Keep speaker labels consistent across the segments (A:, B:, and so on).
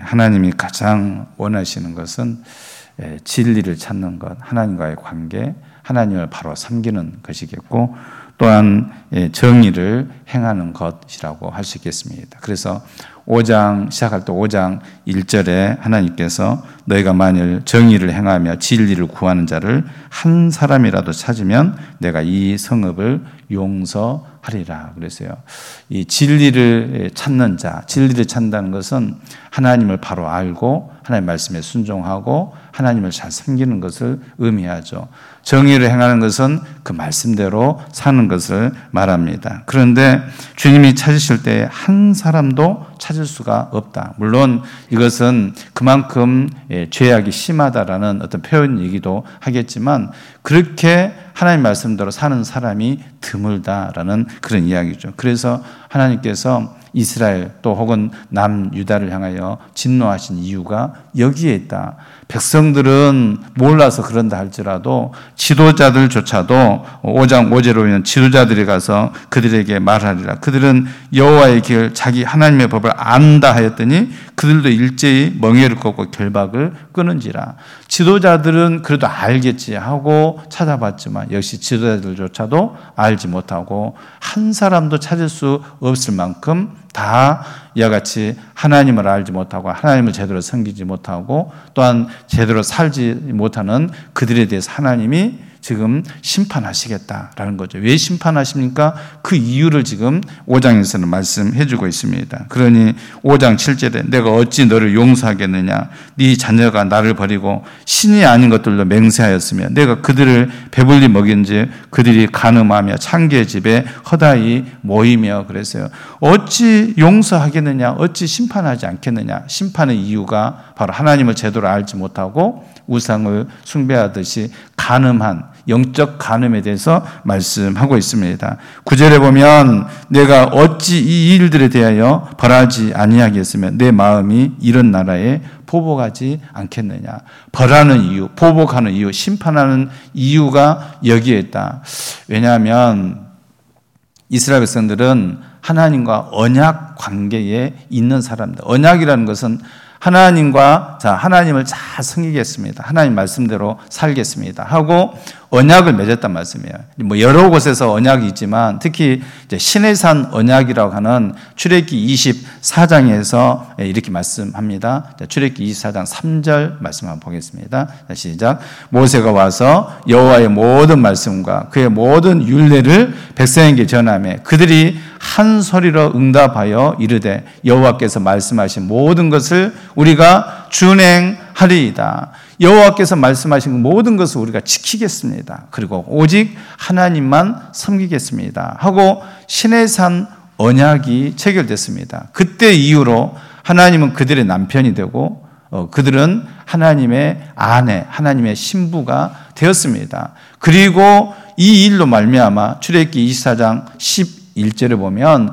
A: 하나님이 가장 원하시는 것은 진리를 찾는 것, 하나님과의 관계, 하나님을 바로 섬기는 것이겠고 또한 정의를 행하는 것이라고 할 수 있겠습니다. 그래서 5장 시작할 때 5장 1절에 하나님께서 너희가 만일 정의를 행하며 진리를 구하는 자를 한 사람이라도 찾으면 내가 이 성읍을 용서하리라 그랬어요. 이 진리를 찾는 자, 진리를 찾는다는 것은 하나님을 바로 알고 하나님 말씀에 순종하고 하나님을 잘 섬기는 것을 의미하죠. 정의를 행하는 것은 그 말씀대로 사는 것을 말합니다. 그런데 주님이 찾으실 때 한 사람도 찾을 수가 없다. 물론 이것은 그만큼 죄악이 심하다라는 어떤 표현이기도 하겠지만 그렇게 하나님 말씀대로 사는 사람이 드물다라는 그런 이야기죠. 그래서 하나님께서 이스라엘 또 혹은 남유다를 향하여 진노하신 이유가 여기에 있다. 백성들은 몰라서 그런다 할지라도 지도자들조차도 5장 5절에 보면 지도자들이 가서 그들에게 말하리라. 그들은 여호와의 길 자기 하나님의 법을 안다 하였더니 그들도 일제히 멍에를 꺾고 결박을 끊은지라. 지도자들은 그래도 알겠지 하고 찾아봤지만 역시 지도자들조차도 알지 못하고 한 사람도 찾을 수 없을 만큼 다 이와 같이 하나님을 알지 못하고 하나님을 제대로 섬기지 못하고 또한 제대로 살지 못하는 그들에 대해서 하나님이 지금 심판하시겠다라는 거죠. 왜 심판하십니까? 그 이유를 지금 5장에서는 말씀해 주고 있습니다. 그러니 5장 7절에 내가 어찌 너를 용서하겠느냐? 네 자녀가 나를 버리고 신이 아닌 것들로 맹세하였으며 내가 그들을 배불리 먹인지 그들이 간음하며 창기의 집에 허다히 모이며 그랬어요. 어찌 용서하겠느냐? 어찌 심판하지 않겠느냐? 심판의 이유가 바로 하나님을 제대로 알지 못하고 우상을 숭배하듯이 간음한 영적 간음에 대해서 말씀하고 있습니다. 9절에 보면 내가 어찌 이 일들에 대하여 벌하지 아니하겠으며 내 마음이 이런 나라에 보복하지 않겠느냐. 벌하는 이유, 보복하는 이유, 심판하는 이유가 여기에 있다. 왜냐하면 이스라엘 백성들은 하나님과 언약 관계에 있는 사람들. 언약이라는 것은 하나님을 잘 섬기겠습니다. 하나님 말씀대로 살겠습니다. 하고 언약을 맺었단 말씀이에요. 뭐 여러 곳에서 언약이 있지만 특히 이제 시내산 언약이라고 하는 출애굽기 24장에서 이렇게 말씀합니다. 출애굽기 24장 3절 말씀 한번 보겠습니다. 시작. 모세가 와서 여호와의 모든 말씀과 그의 모든 율례를 백성에게 전하며 그들이 한 소리로 응답하여 이르되 여호와께서 말씀하신 모든 것을 우리가 준행하리이다. 여호와께서 말씀하신 모든 것을 우리가 지키겠습니다. 그리고 오직 하나님만 섬기겠습니다. 하고 시내산 언약이 체결됐습니다. 그때 이후로 하나님은 그들의 남편이 되고 그들은 하나님의 아내, 하나님의 신부가 되었습니다. 그리고 이 일로 말미암아 출애굽기 24장 11절에 보면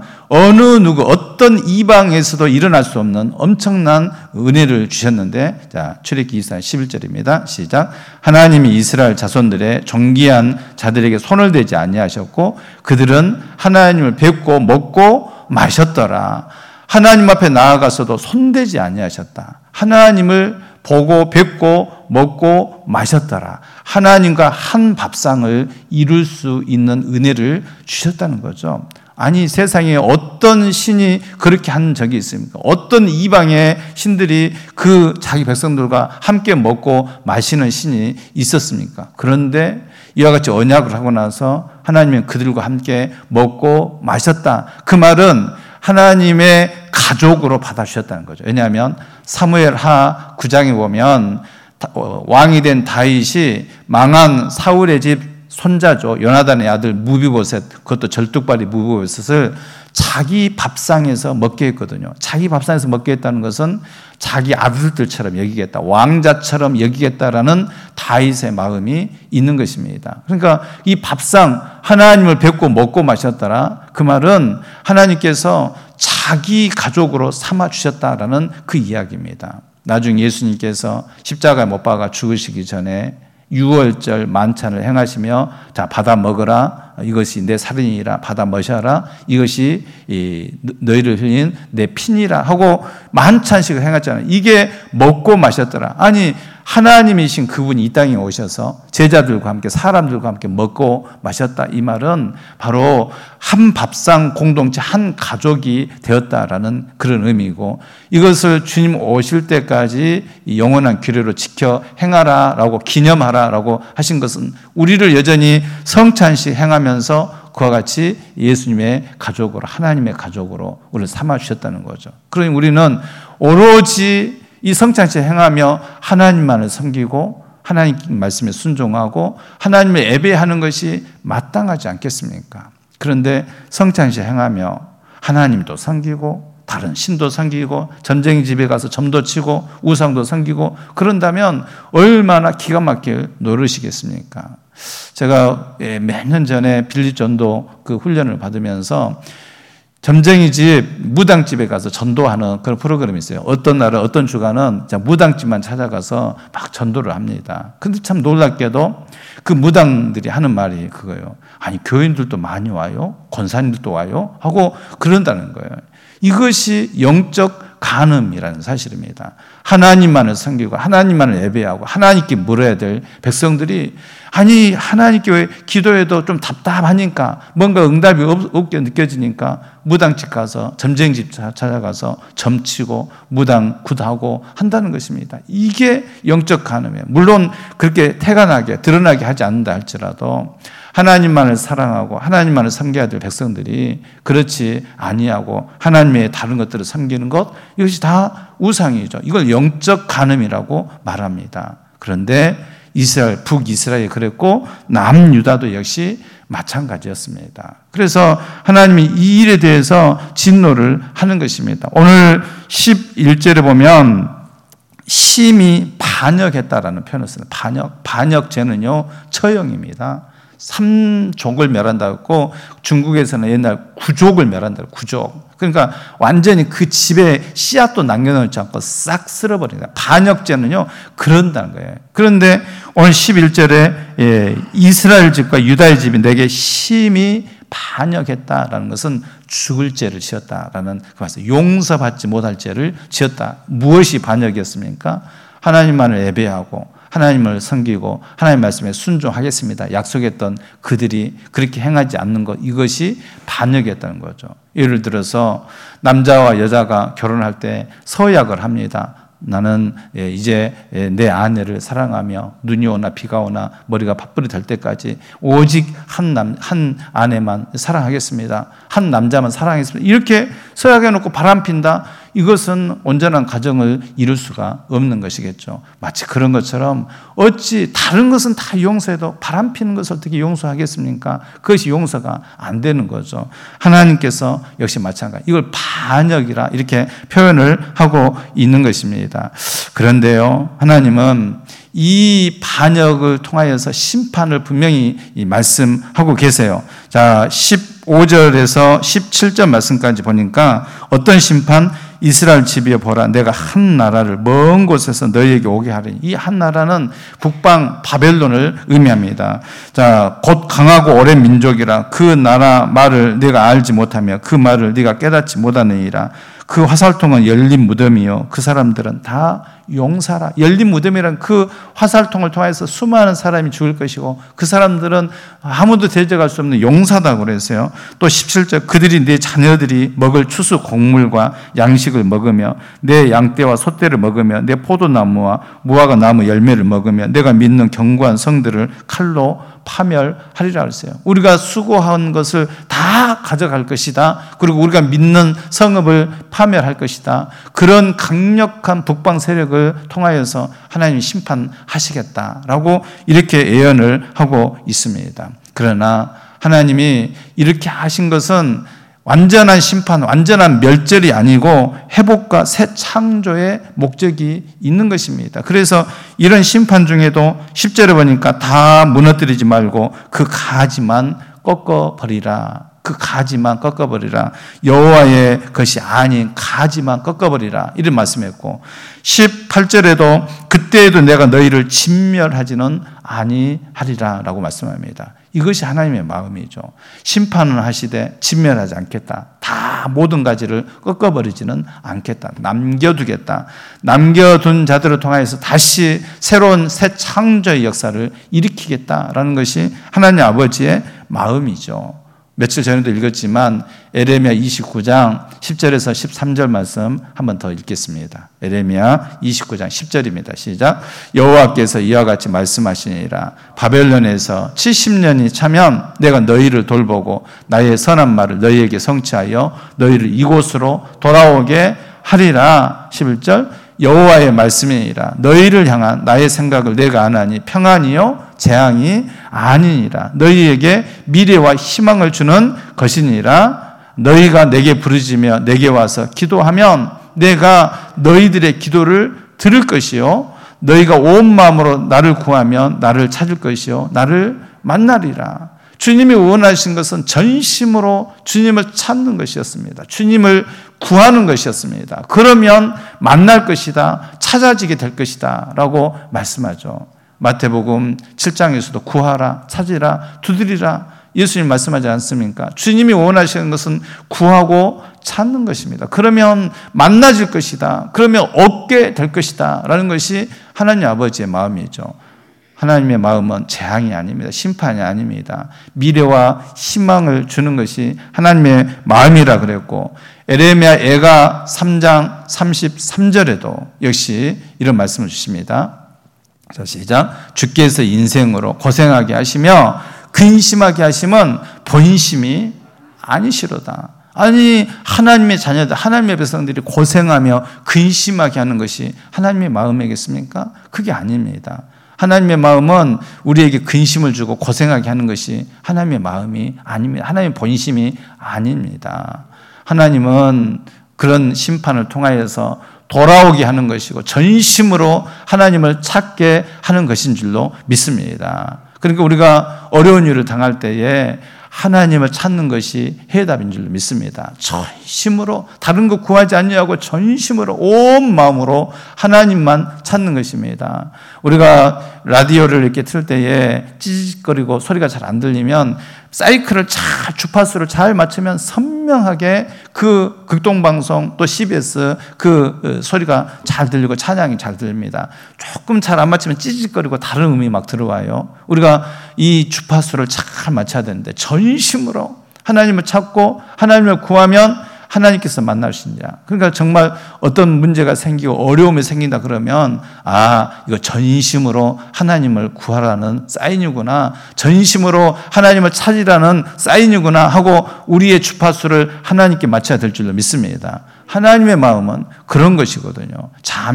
A: 어떤 이방에서도 일어날 수 없는 엄청난 은혜를 주셨는데 자, 출애굽기 24장 11절입니다. 시작. 하나님이 이스라엘 자손들의 존귀한 자들에게 손을 대지 아니하셨고 그들은 하나님을 뵙고 먹고 마셨더라. 하나님 앞에 나아가서도 손대지 아니하셨다. 하나님을 보고 뵙고 먹고 마셨더라. 하나님과 한 밥상을 이룰 수 있는 은혜를 주셨다는 거죠. 아니 세상에 어떤 신이 그렇게 한 적이 있습니까? 어떤 이방의 신들이 그 자기 백성들과 함께 먹고 마시는 신이 있었습니까? 그런데 이와 같이 언약을 하고 나서 하나님은 그들과 함께 먹고 마셨다. 그 말은 하나님의 가족으로 받아주셨다는 거죠. 왜냐하면 사무엘하 9장에 보면 왕이 된 다윗이 망한 사울의 집 손자죠. 요나단의 아들 무비보셋, 그것도 절뚝발이 무비보셋을 자기 밥상에서 먹게 했거든요. 자기 밥상에서 먹게 했다는 것은 자기 아들들처럼 여기겠다, 왕자처럼 여기겠다라는 다윗의 마음이 있는 것입니다. 그러니까 이 밥상, 하나님을 뵙고 먹고 마셨더라. 그 말은 하나님께서 자기 가족으로 삼아주셨다라는 그 이야기입니다. 나중에 예수님께서 십자가에 못 박아 죽으시기 전에 유월절 만찬을 행하시며 자 받아 먹으라 이것이 내 살인이라 받아 마셔라. 이것이 너희를 흘린 내 피니라 하고 만찬식을 행했잖아요. 이게 먹고 마셨더라. 아니 하나님이신 그분이 이 땅에 오셔서 제자들과 함께 사람들과 함께 먹고 마셨다. 이 말은 바로 한 밥상 공동체 한 가족이 되었다라는 그런 의미고, 이것을 주님 오실 때까지 영원한 규례로 지켜 행하라라고 기념하라라고 하신 것은 우리를 여전히 성찬식 행하면서 그와 같이 예수님의 가족으로, 하나님의 가족으로 우리를 삼아 주셨다는 거죠. 그러니 우리는 오로지 이 성찬식 행하며 하나님만을 섬기고 하나님 말씀에 순종하고 하나님을 예배하는 것이 마땅하지 않겠습니까? 그런데 성찬식 행하며 하나님도 섬기고 다른 신도 섬기고 전쟁 집에 가서 점도 치고 우상도 섬기고 그런다면 얼마나 기가 막힐 노릇이겠습니까? 제가 몇 년 전에 빌립 전도 그 훈련을 받으면서 점쟁이 집, 무당집에 가서 전도하는 그런 프로그램이 있어요. 어떤 날은, 어떤 주간은 무당집만 찾아가서 막 전도를 합니다. 근데 참 놀랍게도 그 무당들이 하는 말이 그거예요. 아니, 교인들도 많이 와요? 권사님들도 와요? 하고 그런다는 거예요. 이것이 영적 간음이라는 사실입니다. 하나님만을 섬기고 하나님만을 예배하고 하나님께 물어야 될 백성들이, 아니 하나님께 기도해도 좀 답답하니까 뭔가 응답이 없게 느껴지니까 무당집 가서 점쟁이집 찾아가서 점치고 무당 굿하고 한다는 것입니다. 이게 영적 간음이에요. 물론 그렇게 태간하게 드러나게 하지 않는다 할지라도 하나님만을 사랑하고 하나님만을 섬겨야 될 백성들이 그렇지 아니하고 하나님의 다른 것들을 섬기는 것, 이것이 다 우상이죠. 이걸 영적 간음이라고 말합니다. 그런데 이스라엘, 북이스라엘이 그랬고 남유다도 역시 마찬가지였습니다. 그래서 하나님이 이 일에 대해서 진노를 하는 것입니다. 오늘 11절에 보면 심히 반역했다라는 표현을 씁니다. 반역죄는요 처형입니다. 3족을 멸한다고 했고 중국에서는 옛날 9족을 멸한다고, 9족. 그러니까 완전히 그 집에 씨앗도 남겨놓지 않고 싹 쓸어버린다. 반역죄는요 그런다는 거예요. 그런데 오늘 11절에 이스라엘 집과 유다의 집이 내게 심히 반역했다라는 것은 죽을 죄를 지었다라는 그 말씀, 용서받지 못할 죄를 지었다. 무엇이 반역이었습니까? 하나님만을 예배하고 하나님을 섬기고 하나님 말씀에 순종하겠습니다 약속했던 그들이 그렇게 행하지 않는 것, 이것이 반역이었다는 거죠. 예를 들어서 남자와 여자가 결혼할 때 서약을 합니다. 나는 이제 내 아내를 사랑하며 눈이 오나 비가 오나 머리가 밥벌이 될 때까지 오직 한 아내만 사랑하겠습니다. 한 남자만 사랑하겠습니다. 이렇게 서약해놓고 바람핀다. 이것은 온전한 가정을 이룰 수가 없는 것이겠죠. 마치 그런 것처럼 어찌 다른 것은 다 용서해도 바람피는 것을 어떻게 용서하겠습니까? 그것이 용서가 안 되는 거죠. 하나님께서 역시 마찬가지. 이걸 반역이라 이렇게 표현을 하고 있는 것입니다. 그런데요, 하나님은 이 반역을 통하여서 심판을 분명히 말씀하고 계세요. 자, 15절에서 17절 말씀까지 보니까 어떤 심판? 이스라엘 집이여 보라, 내가 한 나라를 먼 곳에서 너희에게 오게 하리니. 이 한 나라는 북방 바벨론을 의미합니다. 자, 곧 강하고 오랜 민족이라 그 나라 말을 네가 알지 못하며 그 말을 네가 깨닫지 못하느니라. 그 화살통은 열린 무덤이요 그 사람들은 다 용사라. 열린 무덤이란 그 화살통을 통해서 수많은 사람이 죽을 것이고 그 사람들은 아무도 대적할 수 없는 용사다고 그랬어요. 또 17절, 그들이 내 자녀들이 먹을 추수 곡물과 양식을 먹으며 내 양떼와 소떼를 먹으며 내 포도나무와 무화과 나무 열매를 먹으며 내가 믿는 견고한 성들을 칼로 파멸하리라 그랬어요. 우리가 수고한 것을 다 가져갈 것이다. 그리고 우리가 믿는 성읍을 파멸할 것이다. 그런 강력한 북방 세력을 통하여서 하나님이 심판하시겠다라고 이렇게 예언을 하고 있습니다. 그러나 하나님이 이렇게 하신 것은 완전한 심판, 완전한 멸절이 아니고 회복과 새 창조의 목적이 있는 것입니다. 그래서 이런 심판 중에도 10절에 보니까 다 무너뜨리지 말고 그 가지만 꺾어버리라. 그 가지만 꺾어버리라. 여호와의 것이 아닌 가지만 꺾어버리라. 이런 말씀했고 18절에도 그때에도 내가 너희를 진멸하지는 아니하리라 라고 말씀합니다. 이것이 하나님의 마음이죠. 심판은 하시되 진멸하지 않겠다. 다 모든 가지를 꺾어버리지는 않겠다. 남겨두겠다. 남겨둔 자들을 통하여서 다시 새로운 새 창조의 역사를 일으키겠다라는 것이 하나님 아버지의 마음이죠. 며칠 전에도 읽었지만 에레미야 29장 10절에서 13절 말씀 한 번 더 읽겠습니다. 에레미야 29장 10절입니다. 시작. 여호와께서 이와 같이 말씀하시니라. 바벨론에서 70년이 차면 내가 너희를 돌보고 나의 선한 말을 너희에게 성취하여 너희를 이곳으로 돌아오게 하리라. 11절. 여호와의 말씀이니라. 너희를 향한 나의 생각을 내가 아나니 평안이요 재앙이 아니니라. 너희에게 미래와 희망을 주는 것이니라. 너희가 내게 부르짖으며 내게 와서 기도하면 내가 너희들의 기도를 들을 것이요 너희가 온 마음으로 나를 구하면 나를 찾을 것이요 나를 만나리라. 주님이 원하신 것은 전심으로 주님을 찾는 것이었습니다. 주님을 구하는 것이었습니다. 그러면 만날 것이다, 찾아지게 될 것이다 라고 말씀하죠. 마태복음 7장에서도 구하라, 찾으라, 두드리라 예수님 말씀하지 않습니까? 주님이 원하시는 것은 구하고 찾는 것입니다. 그러면 만나질 것이다, 그러면 얻게 될 것이다 라는 것이 하나님 아버지의 마음이죠. 하나님의 마음은 재앙이 아닙니다. 심판이 아닙니다. 미래와 희망을 주는 것이 하나님의 마음이라 그랬고, 에레미야 애가 3장 33절에도 역시 이런 말씀을 주십니다. 자, 시작. 주께서 인생으로 고생하게 하시며 근심하게 하심은 본심이 아니시로다. 아니, 하나님의 자녀들, 하나님의 백성들이 고생하며 근심하게 하는 것이 하나님의 마음이겠습니까? 그게 아닙니다. 하나님의 마음은 우리에게 근심을 주고 고생하게 하는 것이 하나님의 마음이 아닙니다. 하나님의 본심이 아닙니다. 하나님은 그런 심판을 통하여서 돌아오게 하는 것이고 전심으로 하나님을 찾게 하는 것인 줄로 믿습니다. 그러니까 우리가 어려운 일을 당할 때에 하나님을 찾는 것이 해답인 줄로 믿습니다. 전심으로 다른 거 구하지 아니하고 전심으로 온 마음으로 하나님만 찾는 것입니다. 우리가 라디오를 이렇게 틀 때에 찌직거리고 소리가 잘 안 들리면 사이클을 잘 주파수를 잘 맞추면 선명하게 그 극동방송 또 CBS 그 소리가 잘 들리고 찬양이 잘 들립니다. 조금 잘 안 맞추면 찌직거리고 다른 음이 막 들어와요. 우리가 이 주파수를 잘 맞춰야 되는데 전심으로 하나님을 찾고 하나님을 구하면 하나님께서 만나시느냐. 그러니까 정말 어떤 문제가 생기고 어려움이 생긴다 그러면 이거 전심으로 하나님을 구하라는 사인이구나, 전심으로 하나님을 찾으라는 사인이구나 하고 우리의 주파수를 하나님께 맞춰야 될 줄로 믿습니다. 하나님의 마음은 그런 것이거든요.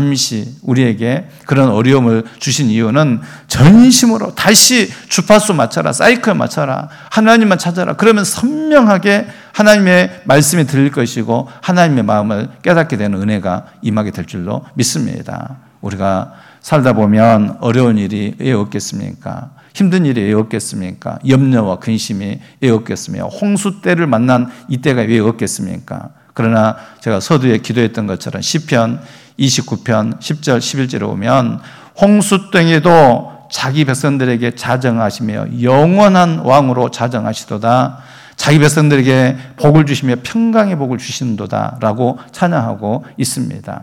A: 잠시 우리에게 그런 어려움을 주신 이유는 전심으로 다시 주파수 맞춰라, 사이클 맞춰라, 하나님만 찾아라. 그러면 선명하게 하나님의 말씀이 들릴 것이고 하나님의 마음을 깨닫게 되는 은혜가 임하게 될 줄로 믿습니다. 우리가 살다 보면 어려운 일이 왜 없겠습니까? 힘든 일이 왜 없겠습니까? 염려와 근심이 왜 없겠습니까? 홍수 때를 만난 이때가 왜 없겠습니까? 그러나 제가 서두에 기도했던 것처럼 시편 29편 10절 11절에 오면 홍수 땡에도 자기 백성들에게 자정하시며 영원한 왕으로 자정하시도다. 자기 백성들에게 복을 주시며 평강의 복을 주시는도다 라고 찬양하고 있습니다.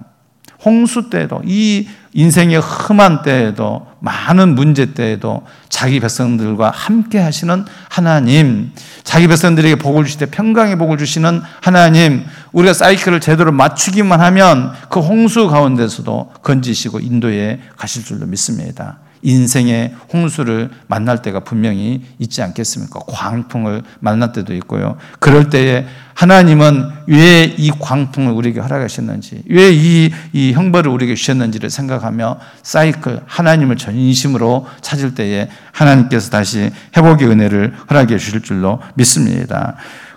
A: 홍수 때에도, 이 인생의 험한 때에도, 많은 문제 때에도 자기 백성들과 함께 하시는 하나님, 자기 백성들에게 복을 주실 때 평강의 복을 주시는 하나님, 우리가 사이클을 제대로 맞추기만 하면 그 홍수 가운데서도 건지시고 인도해 가실 줄로 믿습니다. 인생의 홍수를 만날 때가 분명히 있지 않겠습니까? 광풍을 만날 때도 있고요. 그럴 때에 하나님은 왜 이 광풍을 우리에게 허락하셨는지, 왜 이 형벌을 우리에게 주셨는지를 생각하며 사이클, 하나님을 전심으로 찾을 때에 하나님께서 다시 회복의 은혜를 허락해 주실 줄로 믿습니다.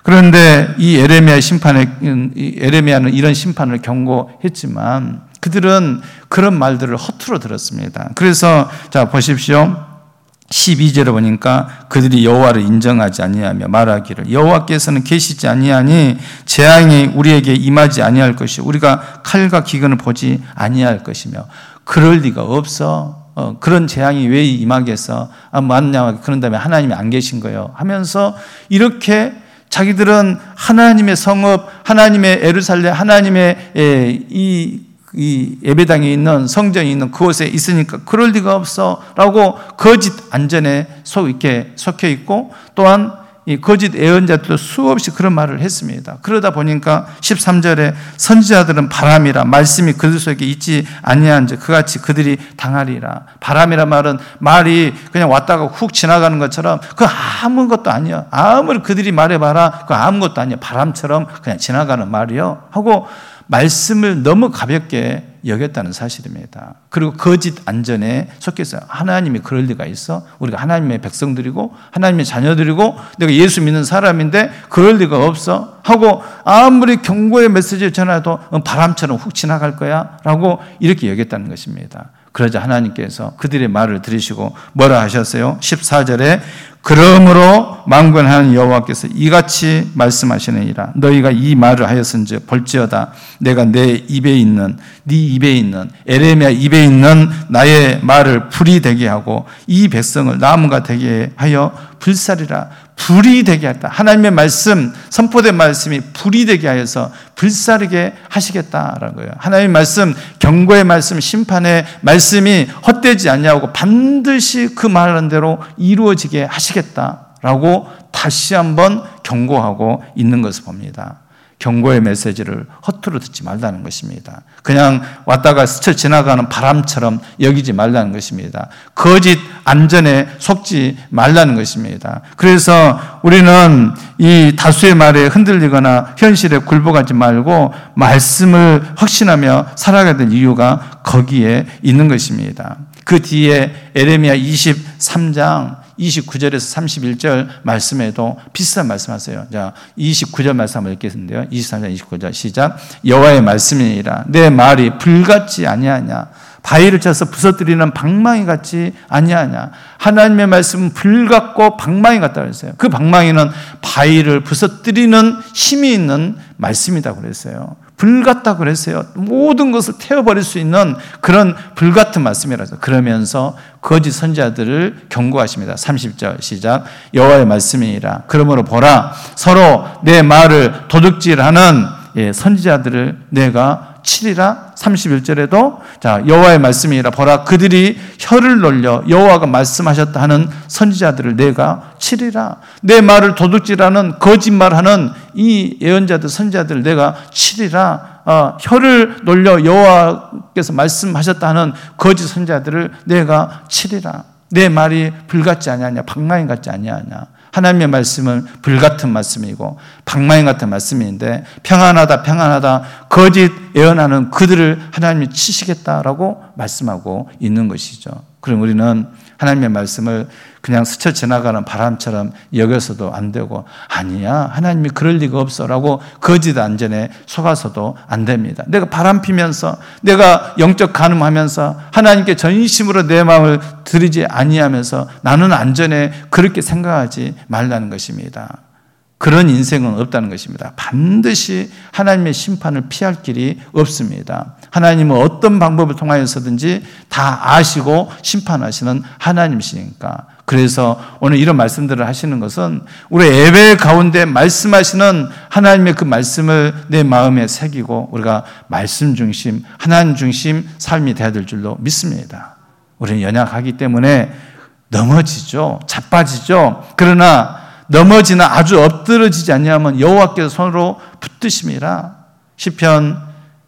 A: 그런데 이 에레미야는 이런 심판을 경고했지만 그들은 그런 말들을 허투루 들었습니다. 그래서 자 보십시오. 12절에 보니까 그들이 여호와를 인정하지 아니하며 말하기를 여호와께서는 계시지 아니하니 재앙이 우리에게 임하지 아니할 것이요 우리가 칼과 기근을 보지 아니할 것이며 그럴 리가 없어. 그런 재앙이 왜 임하겠어? 맞냐? 그런 다음에 하나님이 안 계신 거예요. 하면서 이렇게 자기들은 하나님의 성읍, 하나님의 예루살렘, 하나님의 이 예배당에 있는 성전이 있는 그곳에 있으니까 그럴 리가 없어라고 거짓 안전에 속혀 있고, 또한 이 거짓 예언자들도 수없이 그런 말을 했습니다. 그러다 보니까 13절에 선지자들은 바람이라 말씀이 그들 속에 있지 아니한즉 그같이 그들이 당하리라. 바람이라 말은 말이 그냥 왔다가 훅 지나가는 것처럼 그 아무것도 아니야. 아무리 그들이 말해봐라 그 아무것도 아니야. 바람처럼 그냥 지나가는 말이요 하고 말씀을 너무 가볍게 여겼다는 사실입니다. 그리고 거짓 안전에 속했어요. 하나님이 그럴 리가 있어? 우리가 하나님의 백성들이고 하나님의 자녀들이고 내가 예수 믿는 사람인데 그럴 리가 없어? 하고 아무리 경고의 메시지를 전해도 바람처럼 훅 지나갈 거야? 라고 이렇게 여겼다는 것입니다. 그러자 하나님께서 그들의 말을 들으시고 뭐라 하셨어요? 14절에 그러므로 만군하는 여호와께서 이같이 말씀하시느니라. 너희가 이 말을 하였은즉 볼지어다 내가 네 입에 있는 에레미야 입에 있는 나의 말을 불이 되게 하고 이 백성을 나무가 되게 하여 불살이라. 불이 되게 했다. 하나님의 말씀, 선포된 말씀이 불이 되게 하여서 불사르게 하시겠다라는 거예요. 하나님의 말씀, 경고의 말씀, 심판의 말씀이 헛되지 않냐고 반드시 그 말하는 대로 이루어지게 하시겠다라고 다시 한번 경고하고 있는 것을 봅니다. 경고의 메시지를 허투루 듣지 말라는 것입니다. 그냥 왔다가 스쳐 지나가는 바람처럼 여기지 말라는 것입니다. 거짓 안전에 속지 말라는 것입니다. 그래서 우리는 이 다수의 말에 흔들리거나 현실에 굴복하지 말고 말씀을 확신하며 살아가야 될 이유가 거기에 있는 것입니다. 그 뒤에 에레미야 23장 29절에서 31절 말씀에도 비슷한 말씀하세요. 자, 29절 말씀 한번 읽겠는데요. 23장 29절 시작. 여호와의 말씀이니라. 내 말이 불같지 아니하냐. 바위를 쳐서 부서뜨리는 방망이 같지 아니하냐. 하나님의 말씀은 불 같고 방망이 같다고 했어요. 그 방망이는 바위를 부서뜨리는 힘이 있는 말씀이다 그랬어요. 불 같다 그랬어요. 모든 것을 태워버릴 수 있는 그런 불 같은 말씀이라서. 그러면서 거짓 선지자들을 경고하십니다. 30절 시작. 여호와의 말씀이니라. 그러므로 보라 서로 내 말을 도둑질하는 선지자들을 내가 치리라. 31절에도 자 여호와의 말씀이라. 보라 그들이 혀를 놀려 여호와가 말씀하셨다 하는 선지자들을 내가 치리라. 내 말을 도둑질하는 거짓말하는 이 예언자들 선지자들을 내가 치리라. 혀를 놀려 여호와께서 말씀하셨다 하는 거짓 선지자들을 내가 치리라. 내 말이 불같지 아니하냐 방망이 같지 아니하냐. 하나님의 말씀은 불같은 말씀이고 방망이 같은 말씀인데 평안하다 거짓 예언하는 그들을 하나님이 치시겠다라고 말씀하고 있는 것이죠. 그럼 우리는 하나님의 말씀을 그냥 스쳐 지나가는 바람처럼 여겨서도 안 되고 아니야 하나님이 그럴 리가 없어라고 거짓 안전에 속아서도 안 됩니다. 내가 바람 피면서 내가 영적 간음하면서 하나님께 전심으로 내 마음을 드리지 아니하면서 나는 안전해 그렇게 생각하지 말라는 것입니다. 그런 인생은 없다는 것입니다. 반드시 하나님의 심판을 피할 길이 없습니다. 하나님은 어떤 방법을 통하여서든지 다 아시고 심판하시는 하나님이시니까. 그래서 오늘 이런 말씀들을 하시는 것은 우리 예배 가운데 말씀하시는 하나님의 그 말씀을 내 마음에 새기고 우리가 말씀 중심, 하나님 중심 삶이 되어야 될 줄로 믿습니다. 우리는 연약하기 때문에 넘어지죠. 자빠지죠. 그러나 넘어지나 아주 엎드러지지 않냐면 여호와께서 손으로 붙드심이라. 시편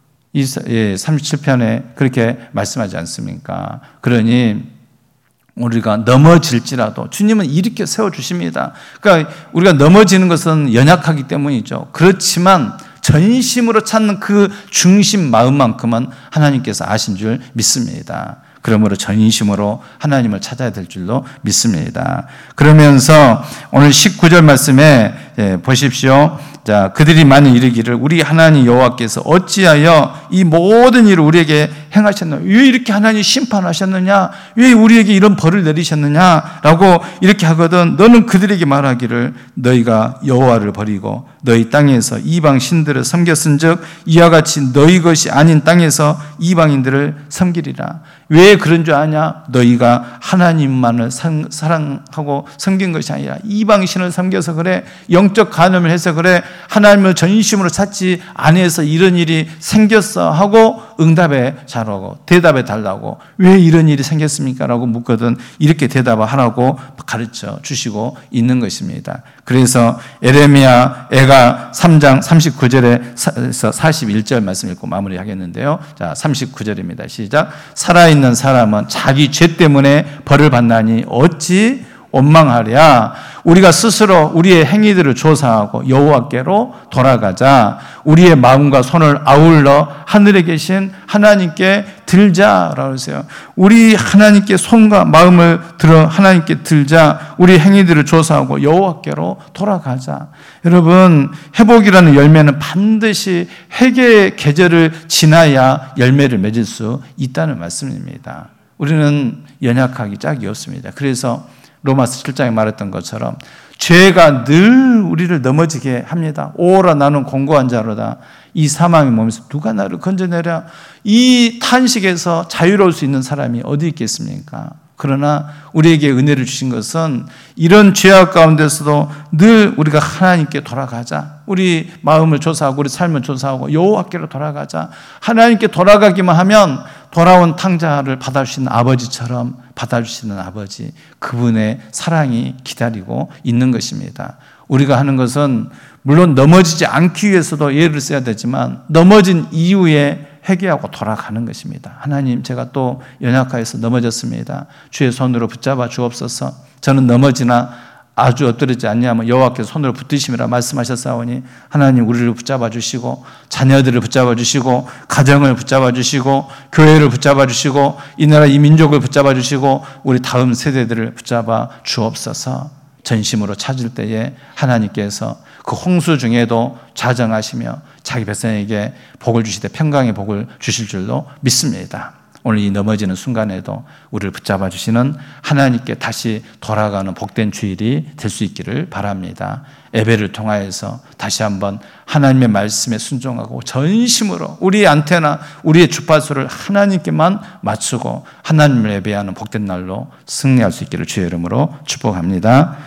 A: 37편에 그렇게 말씀하지 않습니까? 그러니 우리가 넘어질지라도 주님은 일으켜 세워주십니다. 그러니까 우리가 넘어지는 것은 연약하기 때문이죠. 그렇지만 전심으로 찾는 그 중심 마음만큼은 하나님께서 아신 줄 믿습니다. 그러므로 전심으로 하나님을 찾아야 될 줄로 믿습니다. 그러면서 오늘 19절 말씀에 보십시오. 자, 그들이 많이 이르기를 우리 하나님 여호와께서 어찌하여 이 모든 일을 우리에게 행하셨느냐? 왜 이렇게 하나님 심판하셨느냐? 왜 우리에게 이런 벌을 내리셨느냐? 라고 이렇게 하거든 너는 그들에게 말하기를 너희가 여호와를 버리고 너희 땅에서 이방 신들을 섬겼은즉 이와 같이 너희 것이 아닌 땅에서 이방인들을 섬기리라. 왜 그런 줄 아냐? 너희가 하나님만을 사랑하고 섬긴 것이 아니라 이방 신을 섬겨서 그래. 영적 간음을 해서 그래. 하나님을 전심으로 찾지 않아서 이런 일이 생겼어 하고 응답에 잘하고 대답해 달라고. 왜 이런 일이 생겼습니까? 라고 묻거든 이렇게 대답을 하라고 가르쳐 주시고 있는 것입니다. 그래서 에레미야 애가 3장 39절에서 41절 말씀 읽고 마무리하겠는데요. 자, 39절입니다. 시작. 살아있는 사람은 자기 죄 때문에 벌을 받나니 어찌 원망하랴. 우리가 스스로 우리의 행위들을 조사하고 여호와께로 돌아가자. 우리의 마음과 손을 아울러 하늘에 계신 하나님께 들자라고 했어요. 우리 하나님께 손과 마음을 들어 하나님께 들자. 우리 행위들을 조사하고 여호와께로 돌아가자. 여러분, 회복이라는 열매는 반드시 회개의 계절을 지나야 열매를 맺을 수 있다는 말씀입니다. 우리는 연약하기 짝이 없습니다. 그래서 로마서 7장에 말했던 것처럼 죄가 늘 우리를 넘어지게 합니다. 오라 나는 공고한 자로다. 이 사망의 몸에서 누가 나를 건져내랴. 이 탄식에서 자유로울 수 있는 사람이 어디 있겠습니까? 그러나 우리에게 은혜를 주신 것은 이런 죄악 가운데서도 늘 우리가 하나님께 돌아가자. 우리 마음을 조사하고 우리 삶을 조사하고 여호와께로 돌아가자. 하나님께 돌아가기만 하면 돌아온 탕자를 받아주시는 아버지처럼 받아주시는 아버지, 그분의 사랑이 기다리고 있는 것입니다. 우리가 하는 것은 물론 넘어지지 않기 위해서도 예를 써야 되지만 넘어진 이후에 회개하고 돌아가는 것입니다. 하나님, 제가 또 연약하여서 넘어졌습니다. 주의 손으로 붙잡아 주옵소서. 저는 넘어지나 아주 엎드리지 않냐면 여호와께서 손으로 붙드심이라 말씀하셨사오니 하나님 우리를 붙잡아 주시고 자녀들을 붙잡아 주시고 가정을 붙잡아 주시고 교회를 붙잡아 주시고 이 나라 이 민족을 붙잡아 주시고 우리 다음 세대들을 붙잡아 주옵소서. 전심으로 찾을 때에 하나님께서 그 홍수 중에도 자정하시며 자기 백성에게 복을 주시되 평강의 복을 주실 줄로 믿습니다. 오늘 이 넘어지는 순간에도 우리를 붙잡아 주시는 하나님께 다시 돌아가는 복된 주일이 될 수 있기를 바랍니다. 예배를 통하여서 다시 한번 하나님의 말씀에 순종하고 전심으로 우리의 안테나, 우리의 주파수를 하나님께만 맞추고 하나님을 예배하는 복된 날로 승리할 수 있기를 주의 이름으로 축복합니다.